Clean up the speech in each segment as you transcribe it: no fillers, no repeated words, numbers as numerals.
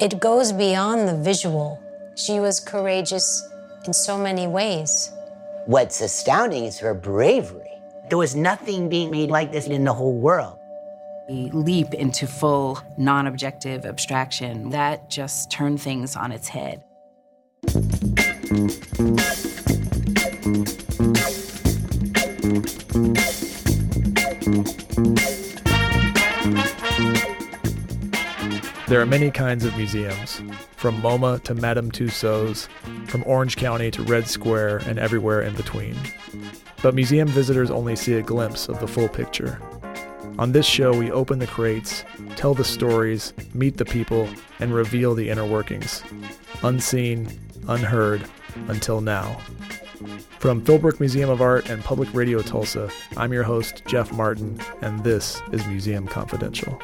It goes beyond the visual. She was courageous in so many ways. What's astounding is her bravery. There was nothing being made like this in the whole world. The leap into full, non-objective abstraction, that just turned things on its head. There are many kinds of museums, from MoMA to Madame Tussauds, from Orange County to Red Square and everywhere in between. But museum visitors only see a glimpse of the full picture. On this show, we open the crates, tell the stories, meet the people, and reveal the inner workings. Unseen, unheard, until now. From Philbrook Museum of Art and Public Radio Tulsa, I'm your host, Jeff Martin, and this is Museum Confidential.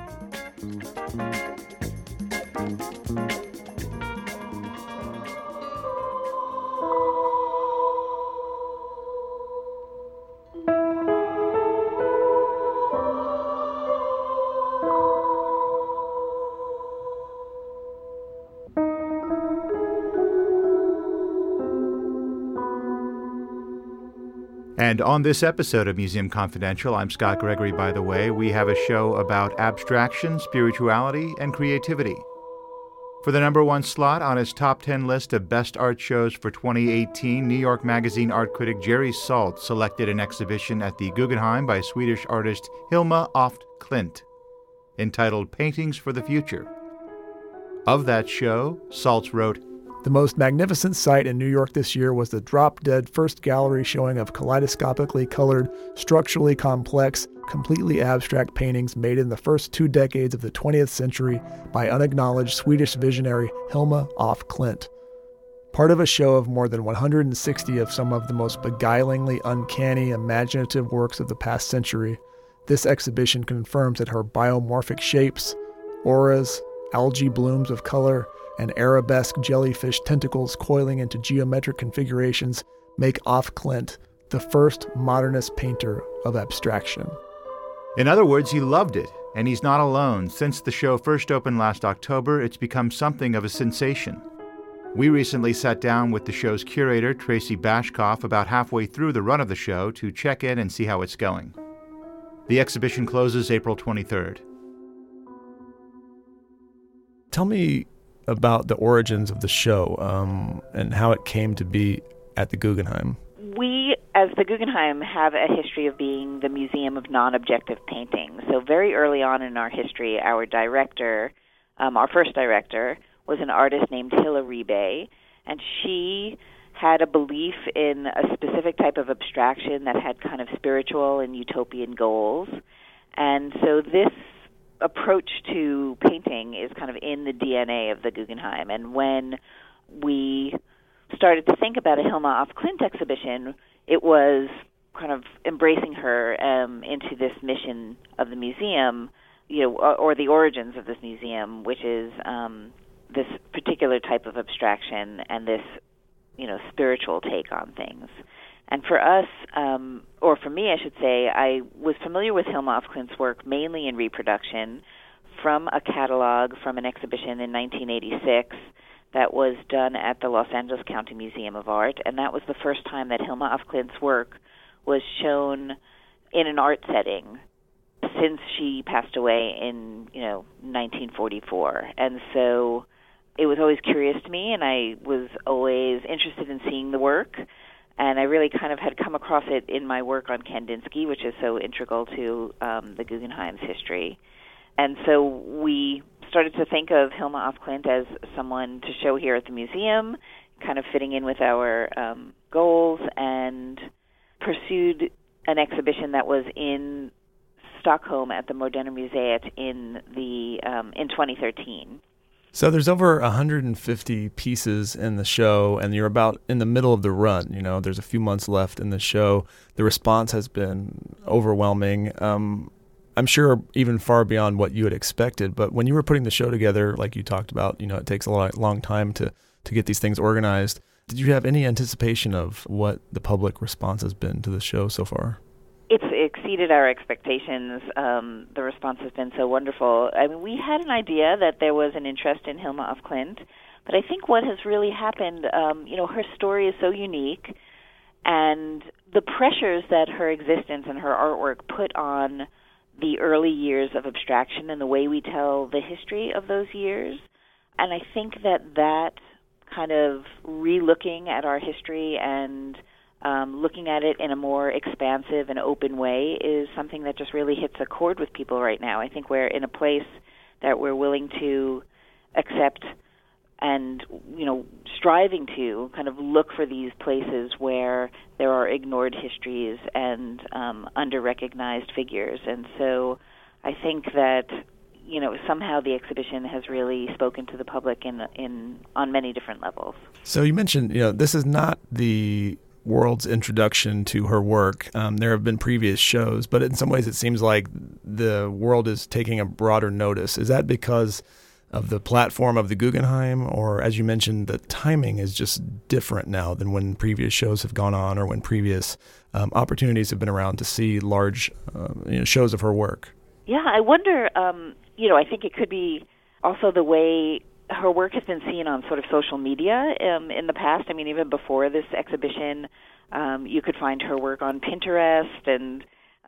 And on this episode of Museum Confidential, I'm Scott Gregory, by the way, we have a show about abstraction, spirituality, and creativity. For the number one slot on his top 10 list of best art shows for 2018, New York Magazine art critic Jerry Saltz selected an exhibition at the Guggenheim by Swedish artist Hilma af Klint, entitled Paintings for the Future. Of that show, Saltz wrote, "The most magnificent sight in New York this year was the drop-dead first gallery showing of kaleidoscopically colored, structurally complex, completely abstract paintings made in the first 2 decades of the 20th century by unacknowledged Swedish visionary Hilma af Klint. Part of a show of more than 160 of some of the most beguilingly uncanny, imaginative works of the past century, this exhibition confirms that her biomorphic shapes, auras, algae blooms of color, and arabesque jellyfish tentacles coiling into geometric configurations make af Klint the first modernist painter of abstraction." In other words, he loved it, and he's not alone. Since the show first opened last October, it's become something of a sensation. We recently sat down with the show's curator, Tracy Bashkoff, about halfway through the run of the show to check in and see how it's going. The exhibition closes April 23rd. Tell me about the origins of the show and how it came to be at the Guggenheim. We, as the Guggenheim, have a history of being the Museum of Non-Objective Painting. So very early on in our history, our director, our first director, was an artist named Hilla Ribe, and she had a belief in a specific type of abstraction that had kind of spiritual and utopian goals. And so this approach to painting is kind of in the DNA of the Guggenheim. And when we started to think about a Hilma af Klint exhibition, it was kind of embracing her into this mission of the museum, or the origins of this museum, which is this particular type of abstraction and this, spiritual take on things. And for us, or for me, I should say, I was familiar with Hilma af Klint's work mainly in reproduction from a catalog from an exhibition in 1986 that was done at the Los Angeles County Museum of Art, and that was the first time that Hilma af Klint's work was shown in an art setting since she passed away in 1944. And so it was always curious to me, and I was always interested in seeing the work. And I really kind of had come across it in my work on Kandinsky, which is so integral to the Guggenheim's history. And so we started to think of Hilma af Klint as someone to show here at the museum, kind of fitting in with our goals, and pursued an exhibition that was in Stockholm at the Moderna Museet in 2013. So there's over 150 pieces in the show, and you're about in the middle of the run. There's a few months left in the show. The response has been overwhelming. I'm sure even far beyond what you had expected. But when you were putting the show together, like you talked about, it takes a long time to get these things organized. Did you have any anticipation of what the public response has been to the show so far? It's exceeded our expectations. The response has been so wonderful. I mean, we had an idea that there was an interest in Hilma af Klint, but I think what has really happened, her story is so unique, and the pressures that her existence and her artwork put on the early years of abstraction and the way we tell the history of those years. And I think that kind of re-looking at our history and looking at it in a more expansive and open way is something that just really hits a chord with people right now. I think we're in a place that we're willing to accept and, striving to kind of look for these places where there are ignored histories and under-recognized figures. And so I think that, somehow the exhibition has really spoken to the public on many different levels. So you mentioned, this is not the world's introduction to her work. There have been previous shows, but in some ways it seems like the world is taking a broader notice. Is that because of the platform of the Guggenheim, or as you mentioned, the timing is just different now than when previous shows have gone on or when previous opportunities have been around to see large shows of her work? Yeah, I wonder, I think it could be also the way her work has been seen on sort of social media in the past. I mean, even before this exhibition, you could find her work on Pinterest and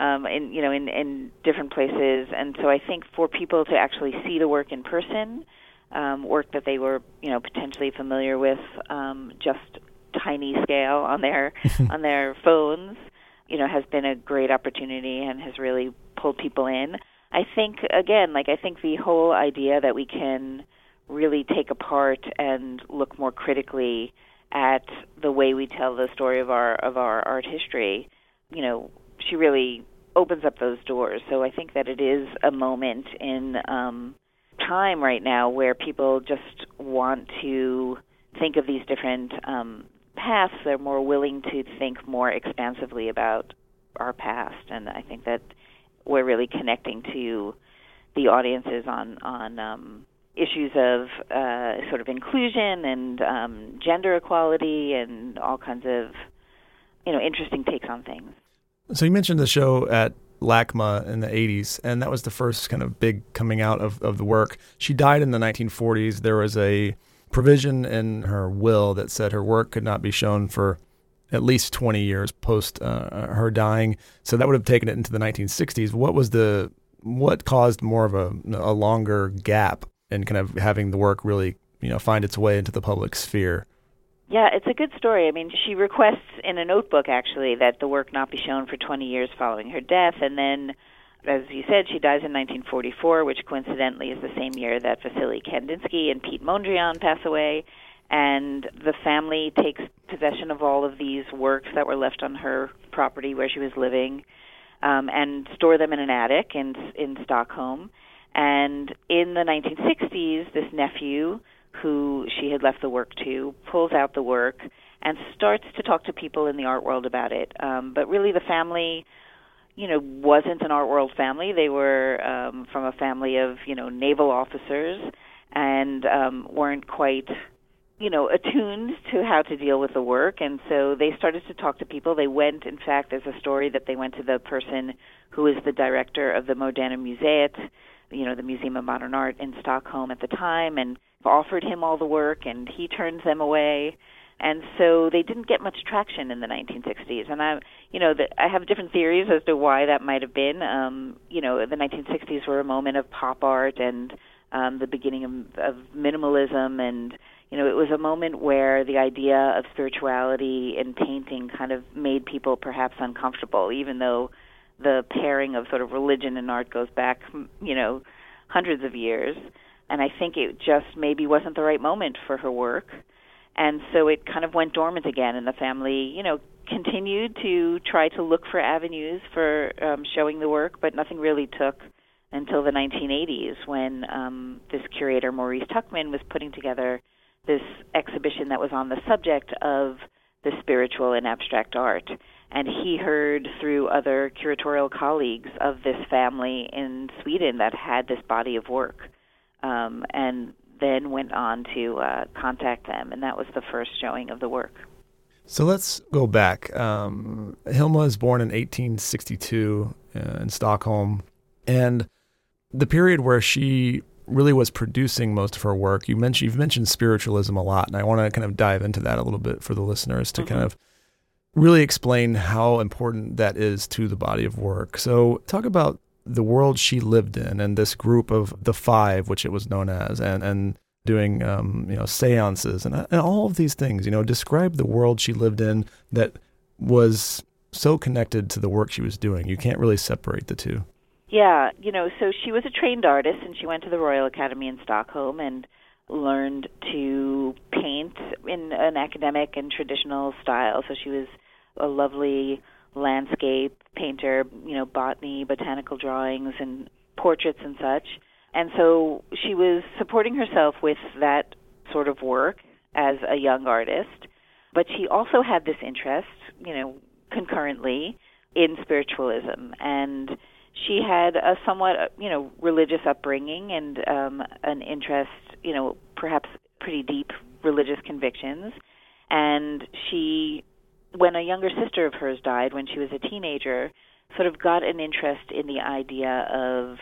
in different places. And so I think for people to actually see the work in person, work that they were, potentially familiar with, just tiny scale on their on their phones, has been a great opportunity and has really pulled people in. I think, again, I think the whole idea that we can really take apart and look more critically at the way we tell the story of our art history, she really opens up those doors. So I think that it is a moment in time right now where people just want to think of these different paths. They're more willing to think more expansively about our past, and I think that we're really connecting to the audiences on issues of sort of inclusion and gender equality and all kinds of interesting takes on things. So you mentioned the show at LACMA in the 80s, and that was the first kind of big coming out of the work. She died in the 1940s. There was a provision in her will that said her work could not be shown for at least 20 years post her dying. So that would have taken it into the 1960s. What caused more of a longer gap in kind of having the work really, find its way into the public sphere? Yeah, it's a good story. I mean, she requests in a notebook, actually, that the work not be shown for 20 years following her death. And then, as you said, she dies in 1944, which coincidentally is the same year that Vasily Kandinsky and Pete Mondrian pass away. And the family takes possession of all of these works that were left on her property where she was living and store them in an attic in Stockholm. And in the 1960s, this nephew, who she had left the work to, pulls out the work and starts to talk to people in the art world about it. But really the family, wasn't an art world family. They were from a family of, naval officers and weren't quite attuned to how to deal with the work. And so they started to talk to people. They went, in fact, there's a story that they went to the person who is the director of the Moderna Museet, the Museum of Modern Art in Stockholm at the time, and offered him all the work, and he turned them away. And so they didn't get much traction in the 1960s. And I have different theories as to why that might have been. The 1960s were a moment of pop art and the beginning of minimalism, and it was a moment where the idea of spirituality in painting kind of made people perhaps uncomfortable, even though the pairing of sort of religion and art goes back, hundreds of years. And I think it just maybe wasn't the right moment for her work. And so it kind of went dormant again, and the family, continued to try to look for avenues for showing the work, but nothing really took until the 1980s when this curator, Maurice Tuckman, was putting together this exhibition that was on the subject of the spiritual and abstract art. And he heard through other curatorial colleagues of this family in Sweden that had this body of work, and then went on to contact them, and that was the first showing of the work. So let's go back. Hilma is born in 1862 in Stockholm, and the period where she really was producing most of her work, you've mentioned spiritualism a lot, and I want to kind of dive into that a little bit for the listeners to kind of really explain how important that is to the body of work. So talk about the world she lived in and this group of the Five, which it was known as, and doing seances and all of these things. Describe the world she lived in that was so connected to the work she was doing. You can't really separate the two. Yeah, so she was a trained artist, and she went to the Royal Academy in Stockholm and learned to paint in an academic and traditional style. So she was a lovely landscape painter, botany, botanical drawings, and portraits and such. And so she was supporting herself with that sort of work as a young artist. But she also had this interest, concurrently in spiritualism. And she had a somewhat, religious upbringing and an interest, perhaps pretty deep religious convictions. And she, when a younger sister of hers died when she was a teenager, sort of got an interest in the idea of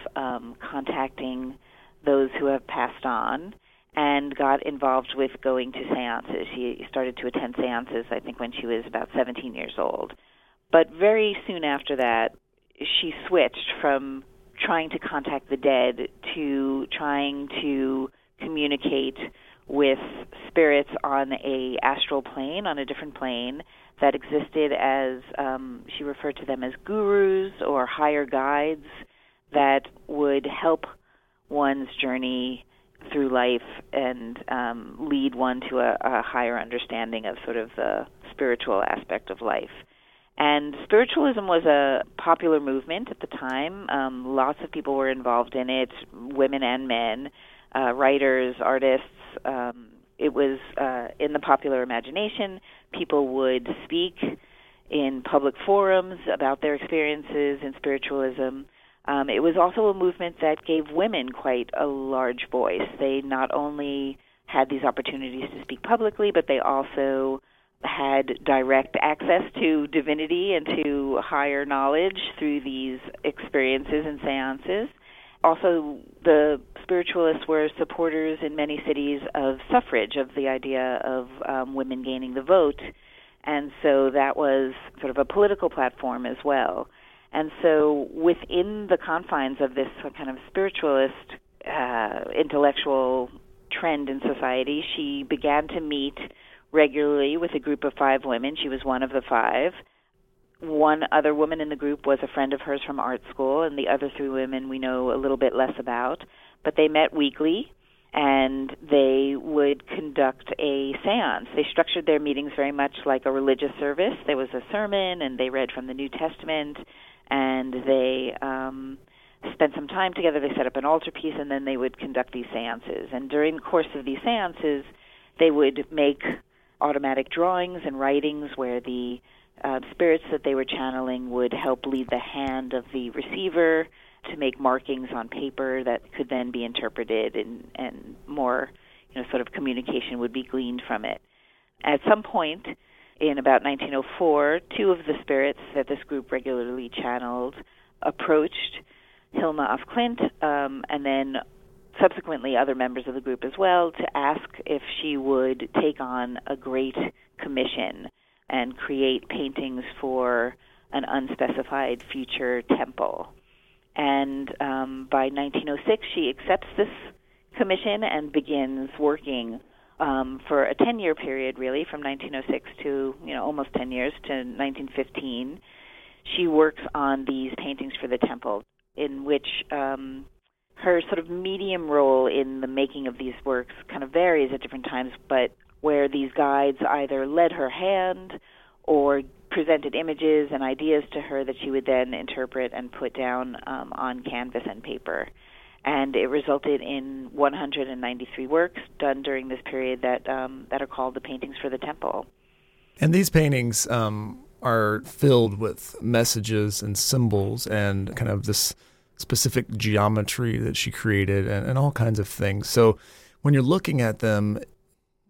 contacting those who have passed on and got involved with going to seances. She started to attend seances, I think, when she was about 17 years old. But very soon after that, she switched from trying to contact the dead to trying to communicate with spirits on a astral plane, on a different plane, that existed as, she referred to them as gurus or higher guides that would help one's journey through life and lead one to a higher understanding of sort of the spiritual aspect of life. And spiritualism was a popular movement at the time. Lots of people were involved in it, women and men, writers, artists. It was in the popular imagination. People would speak in public forums about their experiences in spiritualism. It was also a movement that gave women quite a large voice. They not only had these opportunities to speak publicly, but they also had direct access to divinity and to higher knowledge through these experiences and seances. Also, the spiritualists were supporters in many cities of suffrage, of the idea of women gaining the vote. And so that was sort of a political platform as well. And so within the confines of this kind of spiritualist intellectual trend in society, she began to meet regularly with a group of 5 women. She was one of the 5. One other woman in the group was a friend of hers from art school, and the other 3 women we know a little bit less about. But they met weekly, and they would conduct a seance. They structured their meetings very much like a religious service. There was a sermon, and they read from the New Testament, and they spent some time together. They set up an altarpiece, and then they would conduct these seances. And during the course of these seances, they would make automatic drawings and writings where the spirits that they were channeling would help lead the hand of the receiver to make markings on paper that could then be interpreted, and more, sort of communication would be gleaned from it. At some point in about 1904, 2 of the spirits that this group regularly channeled approached Hilma af Klint, and then subsequently other members of the group as well, to ask if she would take on a great commission and create paintings for an unspecified future temple. And by 1906, she accepts this commission and begins working for a 10-year period, really, from 1906 to, almost 10 years to 1915. She works on these paintings for the temple, in which her sort of medium role in the making of these works kind of varies at different times, but where these guides either led her hand or presented images and ideas to her that she would then interpret and put down on canvas and paper. And it resulted in 193 works done during this period that are called the Paintings for the Temple. And these paintings are filled with messages and symbols and kind of this specific geometry that she created and all kinds of things. So when you're looking at them,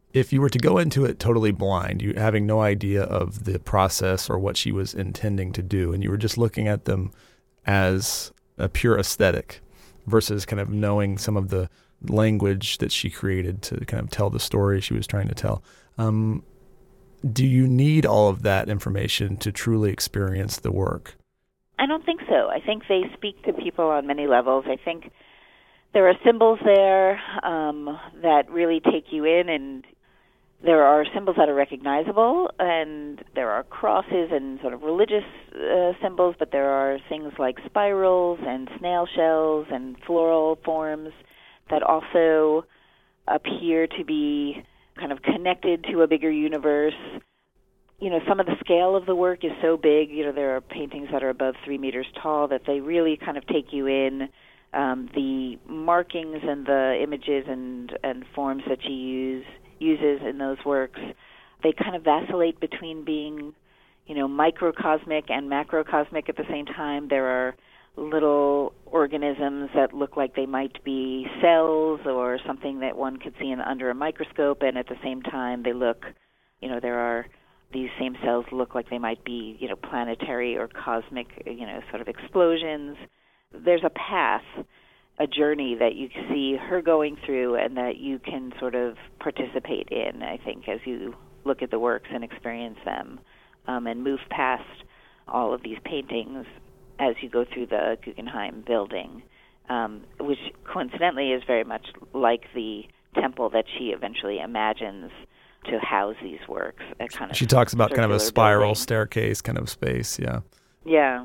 If you were to go into it totally blind, you having no idea of the process or what she was intending to do, and you were just looking at them as a pure aesthetic versus kind of knowing some of the language that she created to kind of tell the story she was trying to tell, do you need all of that information to truly experience the work? I don't think so. I think they speak to people on many levels. I think there are symbols there that really take you in, and there are symbols that are recognizable, and there are crosses and sort of religious symbols, but there are things like spirals and snail shells and floral forms that also appear to be kind of connected to a bigger universe. You know, some of the scale of the work is so big. You know, there are paintings that are above 3 meters tall that they really kind of take you in. The markings and the images and forms that she uses in those works, they kind of vacillate between being, you know, microcosmic and macrocosmic at the same time. There are little organisms that look like they might be cells or something that one could see under a microscope, and at the same time they look, you know, these same cells look like they might be, you know, planetary or cosmic, you know, sort of explosions. There's a path, a journey that you see her going through and that you can sort of participate in, I think, as you look at the works and experience them, and move past all of these paintings as you go through the Guggenheim building, which coincidentally is very much like the temple that she eventually imagines to house these works. She talks about kind of a spiral building. staircase kind of space, yeah. Yeah.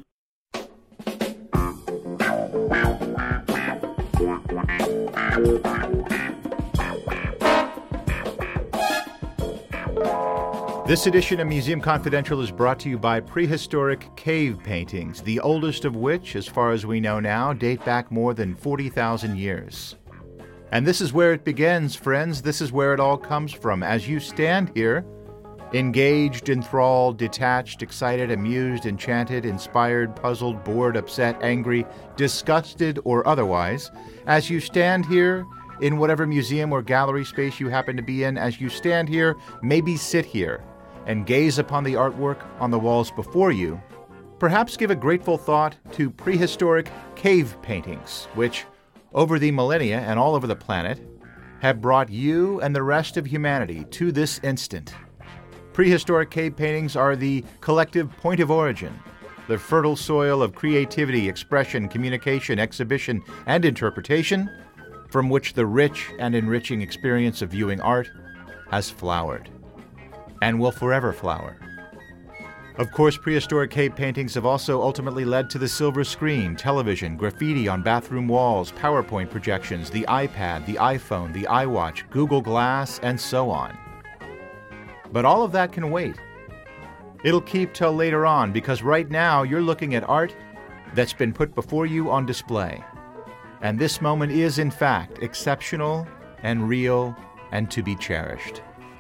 This edition of Museum Confidential is brought to you by prehistoric cave paintings, the oldest of which, as far as we know now, date back more than 40,000 years. And this is where it begins, friends. This is where it all comes from. As you stand here, engaged, enthralled, detached, excited, amused, enchanted, inspired, puzzled, bored, upset, angry, disgusted, or otherwise, as you stand here in whatever museum or gallery space you happen to be in, as you stand here, maybe sit here and gaze upon the artwork on the walls before you, perhaps give a grateful thought to prehistoric cave paintings, which, over the millennia and all over the planet, have brought you and the rest of humanity to this instant. Prehistoric cave paintings are the collective point of origin, the fertile soil of creativity, expression, communication, exhibition, and interpretation, from which the rich and enriching experience of viewing art has flowered, and will forever flower. Of course, prehistoric cave paintings have also ultimately led to the silver screen, television, graffiti on bathroom walls, PowerPoint projections, the iPad, the iPhone, the iWatch, Google Glass, and so on. But all of that can wait. It'll keep till later on, because right now you're looking at art that's been put before you on display. And this moment is, in fact, exceptional and real and to be cherished.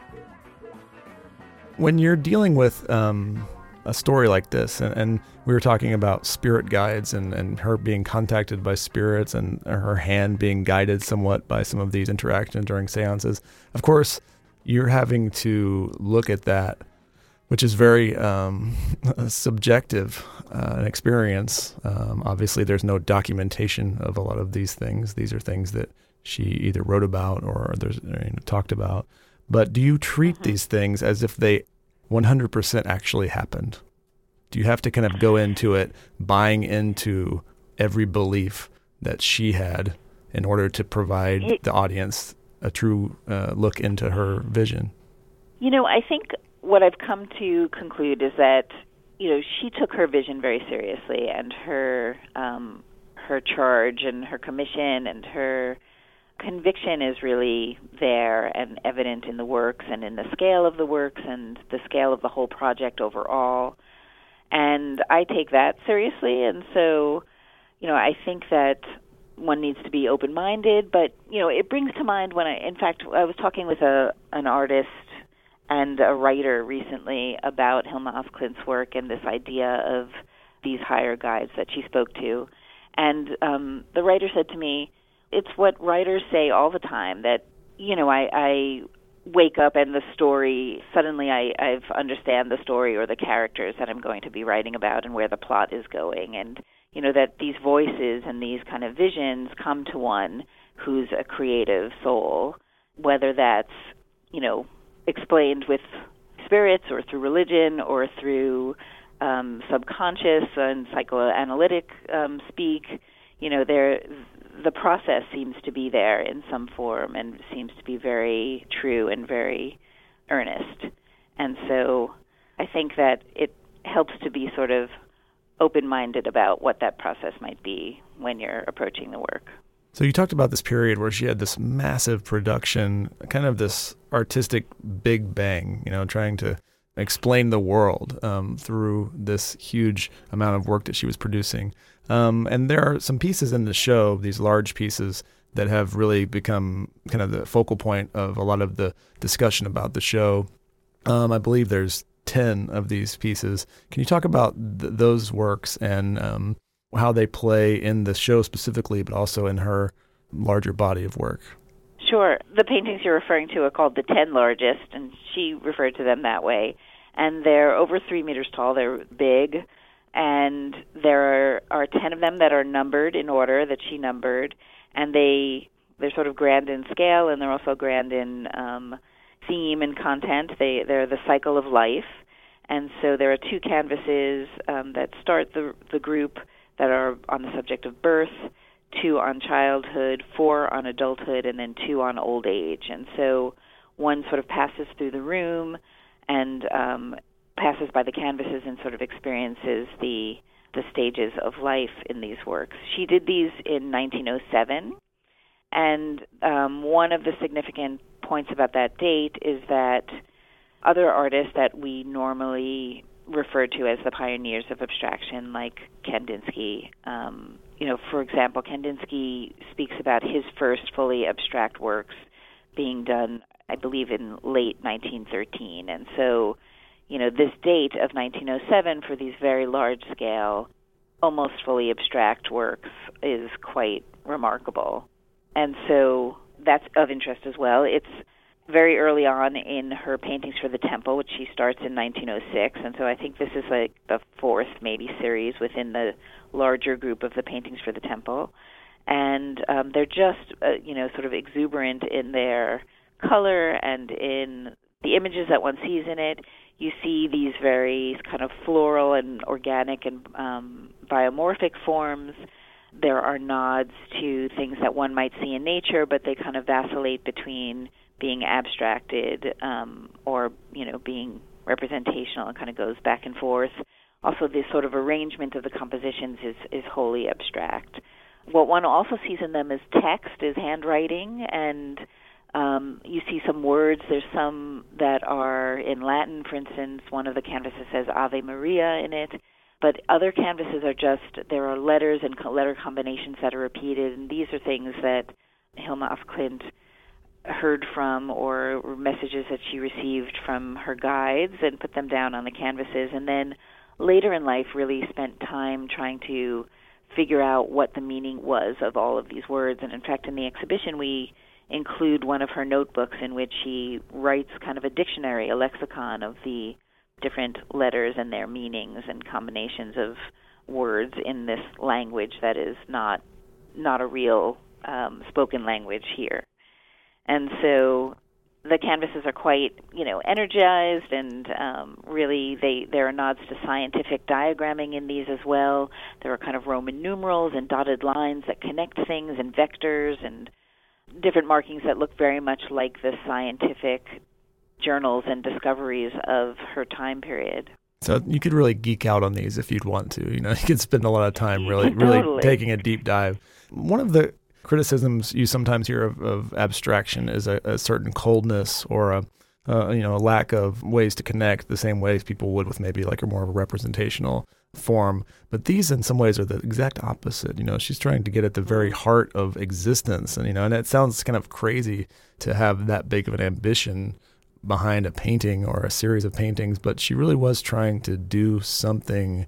When you're dealing with a story like this, and we were talking about spirit guides and her being contacted by spirits and her hand being guided somewhat by some of these interactions during seances, of course, you're having to look at that, which is very subjective an experience. Obviously, there's no documentation of a lot of these things. These are things that she either wrote about or there's talked about. But do you treat these things as if they 100% actually happened? Do you have to kind of go into it buying into every belief that she had in order to provide the audience a true look into her vision? You know, I think what I've come to conclude is that, you know, she took her vision very seriously, and her charge and her commission and her conviction is really there and evident in the works and in the scale of the works and the scale of the whole project overall. And I take that seriously, and so, you know, I think that one needs to be open-minded, but, you know, it brings to mind when I was talking with an artist and a writer recently about Hilma af Klint's work and this idea of these higher guides that she spoke to. And the writer said to me, it's what writers say all the time, that, you know, I wake up and the story, suddenly I've understand the story or the characters that I'm going to be writing about and where the plot is going. And, that these voices and these kind of visions come to one who's a creative soul, whether that's, explained with spirits or through religion or through subconscious and psychoanalytic speak. The process seems to be there in some form and seems to be very true and very earnest. And so I think that it helps to be sort of open-minded about what that process might be when you're approaching the work. So you talked about this period where she had this massive production, kind of this artistic big bang, trying to explain the world through this huge amount of work that she was producing. And there are some pieces in the show, these large pieces, that have really become kind of the focal point of a lot of the discussion about the show. I believe there's 10 of these pieces. Can you talk about those works and how they play in the show specifically, but also in her larger body of work? Sure. The paintings you're referring to are called the 10 largest, and she referred to them that way. And they're over 3 meters tall. They're big. And there are 10 of them that are numbered in order that she numbered. And they're sort of grand in scale, and they're also grand in theme and content. They're the cycle of life. And so there are 2 canvases that start the group that are on the subject of birth, 2 on childhood, 4 on adulthood, and then 2 on old age. And so one sort of passes through the room and passes by the canvases and sort of experiences the stages of life in these works. She did these in 1907, and one of the significant points about that date is that other artists that we normally refer to as the pioneers of abstraction, like Kandinsky, for example, Kandinsky speaks about his first fully abstract works being done, I believe, in late 1913. And so, this date of 1907 for these very large-scale, almost fully abstract works is quite remarkable. And so that's of interest as well. It's very early on in her paintings for the temple, which she starts in 1906. And so I think this is like the 4th, maybe, series within the larger group of the paintings for the temple. And they're just, sort of exuberant in their color and in the images that one sees in it. You see these very kind of floral and organic and biomorphic forms. There are nods to things that one might see in nature, but they kind of vacillate between being abstracted or, being representational. It kind of goes back and forth. Also, this sort of arrangement of the compositions is wholly abstract. What one also sees in them is text, is handwriting, and you see some words. There's some that are in Latin. For instance, one of the canvases says Ave Maria in it. But other canvases there are letters and letter combinations that are repeated, and these are things that Hilma af Klint heard from or messages that she received from her guides and put them down on the canvases. And then later in life really spent time trying to figure out what the meaning was of all of these words. And in fact, in the exhibition, we include one of her notebooks in which she writes kind of a dictionary, a lexicon of the different letters and their meanings and combinations of words in this language that is not a real spoken language here. And so the canvases are quite, energized, and really there are nods to scientific diagramming in these as well. There are kind of Roman numerals and dotted lines that connect things and vectors and different markings that look very much like the scientific journals and discoveries of her time period. So you could really geek out on these if you'd want to. You could spend a lot of time really Totally. Taking a deep dive. One of the criticisms you sometimes hear of abstraction is a certain coldness or a lack of ways to connect the same ways people would with maybe like a more of a representational form. But these in some ways are the exact opposite. She's trying to get at the very heart of existence. And, and it sounds kind of crazy to have that big of an ambition behind a painting or a series of paintings, but she really was trying to do something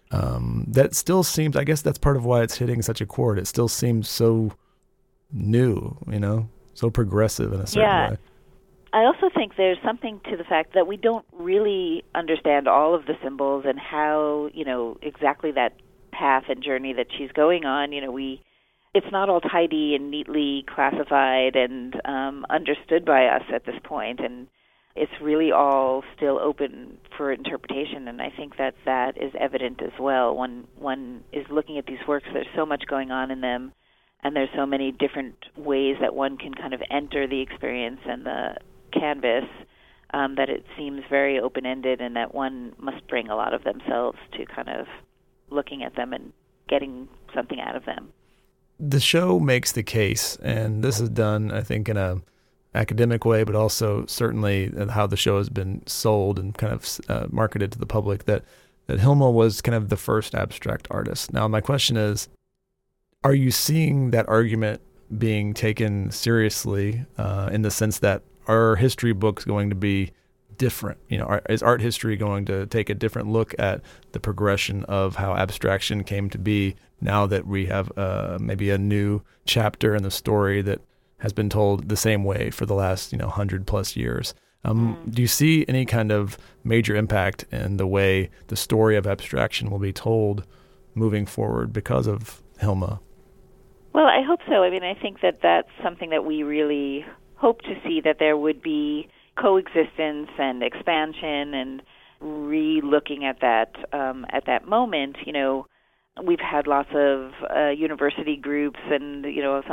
that still seems, I guess that's part of why it's hitting such a chord. It still seems so new, so progressive in a certain way. I also think there's something to the fact that we don't really understand all of the symbols and how, exactly that path and journey that she's going on. It's not all tidy and neatly classified and understood by us at this point, and it's really all still open for interpretation, and I think that is evident as well. When one is looking at these works, there's so much going on in them, and there's so many different ways that one can kind of enter the experience and the canvas, that it seems very open-ended, and that one must bring a lot of themselves to kind of looking at them and getting something out of them. The show makes the case, and this is done, I think, in a academic way, but also certainly how the show has been sold and kind of marketed to the public, that Hilma was kind of the first abstract artist. Now, my question is, are you seeing that argument being taken seriously in the sense that are history books going to be different? Is art history going to take a different look at the progression of how abstraction came to be now that we have maybe a new chapter in the story that has been told the same way for the last 100+ years? Do you see any kind of major impact in the way the story of abstraction will be told moving forward because of Hilma? Well, I hope so. I think that that's something that we really hope to see, that there would be coexistence and expansion and re-looking at that moment. We've had lots of university groups and,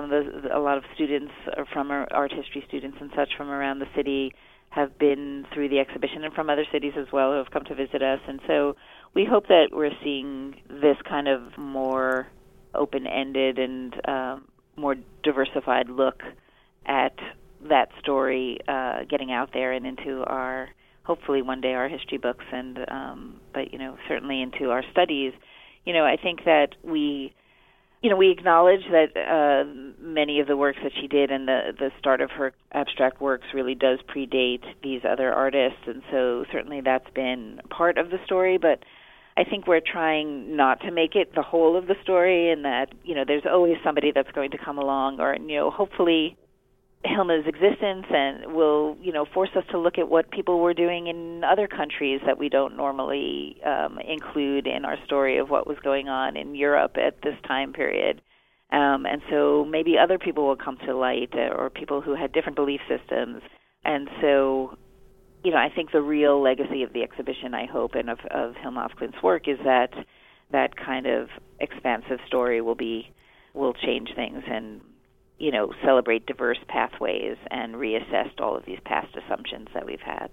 a lot of students from our art history students and such from around the city have been through the exhibition, and from other cities as well who have come to visit us. And so we hope that we're seeing this kind of more open-ended and more diversified look at that story getting out there and into our, hopefully one day, our history books, and but certainly into our studies. I think that we acknowledge that many of the works that she did and the start of her abstract works really does predate these other artists, and so certainly that's been part of the story, but I think we're trying not to make it the whole of the story, and that, there's always somebody that's going to come along, or, hopefully Hilma's existence and will, force us to look at what people were doing in other countries that we don't normally include in our story of what was going on in Europe at this time period. And so maybe other people will come to light, or people who had different belief systems. And so, I think the real legacy of the exhibition, I hope, and of Hilma af Klint's work is that kind of expansive story will change things and, celebrate diverse pathways and reassess all of these past assumptions that we've had.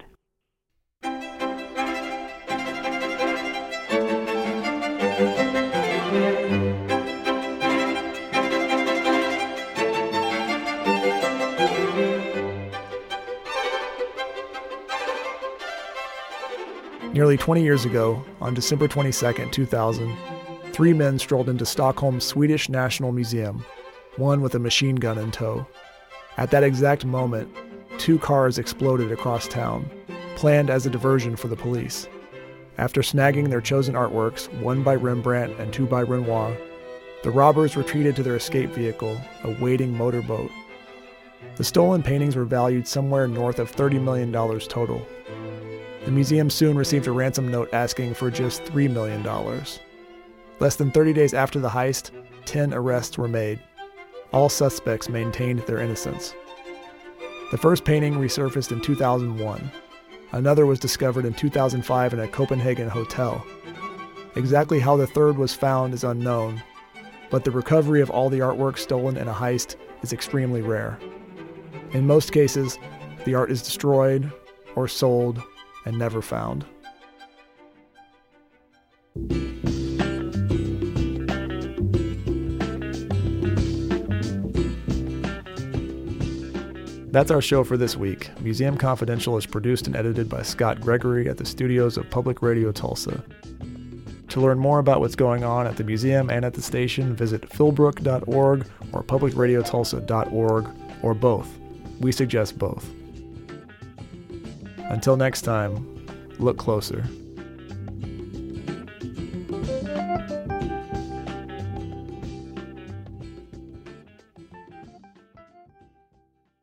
Nearly 20 years ago, on December 22nd, 2000, 3 men strolled into Stockholm's Swedish National Museum, one with a machine gun in tow. At that exact moment, 2 cars exploded across town, planned as a diversion for the police. After snagging their chosen artworks, 1 by Rembrandt and 2 by Renoir, the robbers retreated to their escape vehicle, a waiting motorboat. The stolen paintings were valued somewhere north of $30 million total. The museum soon received a ransom note asking for just $3 million. Less than 30 days after the heist, 10 arrests were made. All suspects maintained their innocence. The first painting resurfaced in 2001. Another was discovered in 2005 in a Copenhagen hotel. Exactly how the third was found is unknown, but the recovery of all the artwork stolen in a heist is extremely rare. In most cases, the art is destroyed or sold and never found. That's our show for this week. Museum Confidential is produced and edited by Scott Gregory at the studios of Public Radio Tulsa. To learn more about what's going on at the museum and at the station, visit philbrook.org or publicradiotulsa.org, or both. We suggest both. Until next time, look closer.